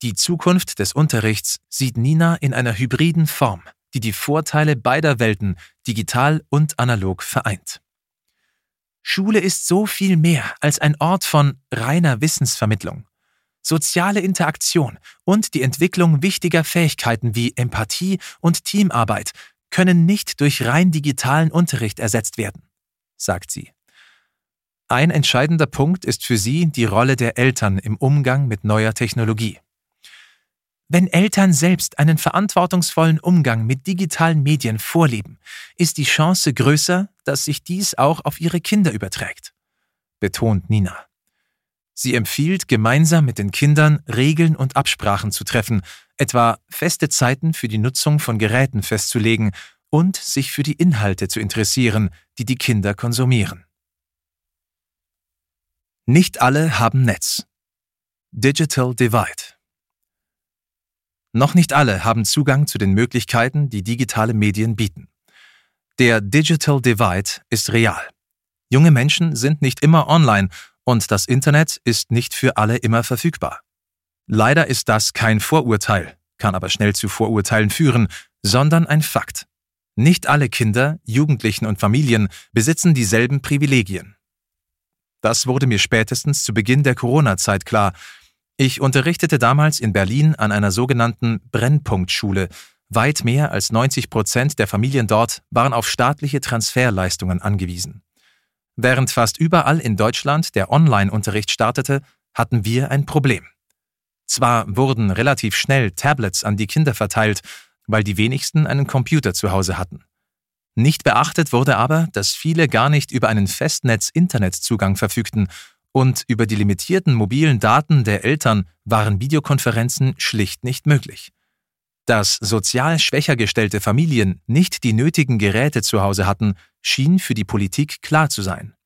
Die Zukunft des Unterrichts sieht Nina in einer hybriden Form, die die Vorteile beider Welten, digital und analog, vereint. Schule ist so viel mehr als ein Ort von reiner Wissensvermittlung. Soziale Interaktion und die Entwicklung wichtiger Fähigkeiten wie Empathie und Teamarbeit können nicht durch rein digitalen Unterricht ersetzt werden, sagt sie. Ein entscheidender Punkt ist für sie die Rolle der Eltern im Umgang mit neuer Technologie. Wenn Eltern selbst einen verantwortungsvollen Umgang mit digitalen Medien vorleben, ist die Chance größer, dass sich dies auch auf ihre Kinder überträgt, betont Nina. Sie empfiehlt, gemeinsam mit den Kindern Regeln und Absprachen zu treffen, etwa feste Zeiten für die Nutzung von Geräten festzulegen und sich für die Inhalte zu interessieren, die die Kinder konsumieren. Nicht alle haben Netz. Digital Divide. Noch nicht alle haben Zugang zu den Möglichkeiten, die digitale Medien bieten. Der Digital Divide ist real. Junge Menschen sind nicht immer online und das Internet ist nicht für alle immer verfügbar. Leider ist das kein Vorurteil, kann aber schnell zu Vorurteilen führen, sondern ein Fakt. Nicht alle Kinder, Jugendlichen und Familien besitzen dieselben Privilegien. Das wurde mir spätestens zu Beginn der Corona-Zeit klar. Ich unterrichtete damals in Berlin an einer sogenannten Brennpunktschule. Weit mehr als 90% der Familien dort waren auf staatliche Transferleistungen angewiesen. Während fast überall in Deutschland der Online-Unterricht startete, hatten wir ein Problem. Zwar wurden relativ schnell Tablets an die Kinder verteilt, weil die wenigsten einen Computer zu Hause hatten. Nicht beachtet wurde aber, dass viele gar nicht über einen Festnetz-Internetzugang verfügten und über die limitierten mobilen Daten der Eltern waren Videokonferenzen schlicht nicht möglich. Dass sozial schwächer gestellte Familien nicht die nötigen Geräte zu Hause hatten, schien für die Politik klar zu sein.